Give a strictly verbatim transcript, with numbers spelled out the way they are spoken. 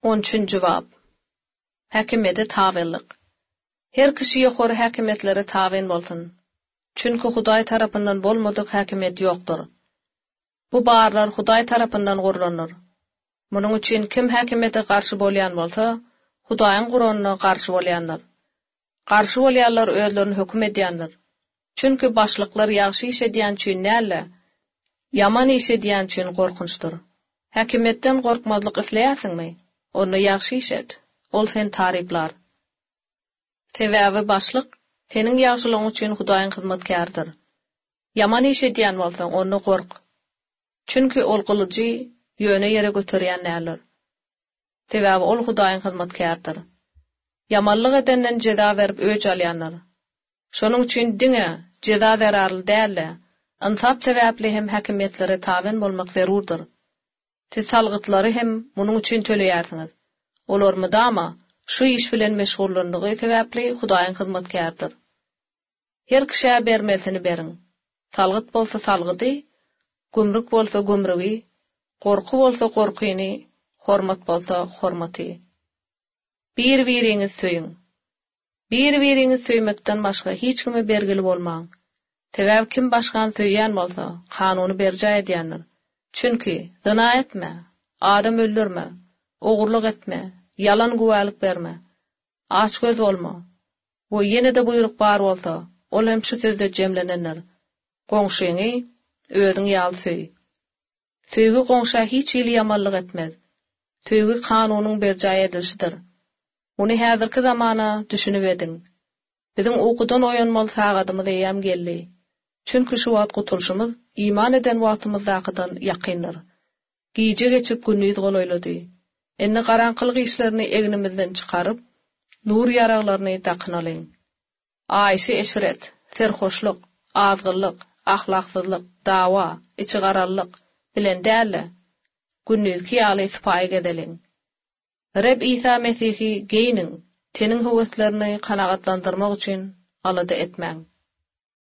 on üçüncü cevap. Häkimete tawillik. Her kişi ýokary häkimetlere tawin bolsun. Çünki Hudaý tarapyndan bolmadyk häkimet ýokdur. Bu barlar Hudaý tarapyndan gurlanır. Munuň üçin kim häkimete garşy bolýan bolsa, Hudaýyň Guranyna garşy bolýanlar. Garşy bolýanlar özlerini hökm edýändir. Çünki başlyklar ýagşy iş edýän üçin näle, yaman iş edýän üçin gorkunçdyr. Häkimetden gorkmazlyk isleýärsiňmi? Onu ýagşy iş et. Ol sen tariplar. Sebäbi başlyk seniň ýagşylygyň üçin Hudaýyň hyzmatkardyr. Yaman iş edýän bolsaň onu gork. Çünki ol gylyjy ýöne ýere göterýän näler. Sebäbi ol Hudaýyň hyzmatkardyr. Yamanlyk edenden jeda berip öç alýanlar. Şonuň üçin diňe jeda berarly dälle. Ansap sebäpli hem häkimetlere tawin bolmak zerurdur. Siz salgytlary hem munuň üçin töleýärsiňiz. Olar mydama şu iş bilen meşgullandygy sebäpli Hudaýyň hyzmatkardyr. Her kişä bermesini beriň. Salgyt bolsa salgydy, gümrük bolsa gümrügi, gorku bolsa gorkyny, hormat bolsa hormaty. Bir-biriňiz söýüň. Bir-biriňiz söýmekden başga hiç kime bergili bolmaň. Sebäp kim başgan söýýän bolsa, kanuny berjä edýändir. Çünki zina etme, adam öldürme, ogurluk etme, yalan güwälik berme, açgöz bolma. Bu ýene-de buyruk bar bolsa, ol hem şu sözde jemlenenler. Goňşyňy özüň ýaly söý. Söýgü goňşa hiç ýyly ýamanlyk etmez. Söýgü kanunyň berjä edilşidir. Muny häzirki zamana düşünüp ediň. Biziň okudan oýanmaly sagadymyz eýem geldi. Çünki şu wagt gutulşymyz iman eden wagtymyzdakydan ýakyndyr. Giýje geçip günüýüz golaýlady. Enne garaňkylyk işlerini egnimizden çykaryp, nur ýaraglaryny daknalyň. Aýşy eşret, serhoşluk, azgyllyk, ahlaksyzlyk, dawa, içigarallyk bilen däle. Günüýüz hiýaly ispaý edeliň. Reb İsa Mesihi geyniň, teniň höweslerini kanagatlandyrmak üçin alada etmäň.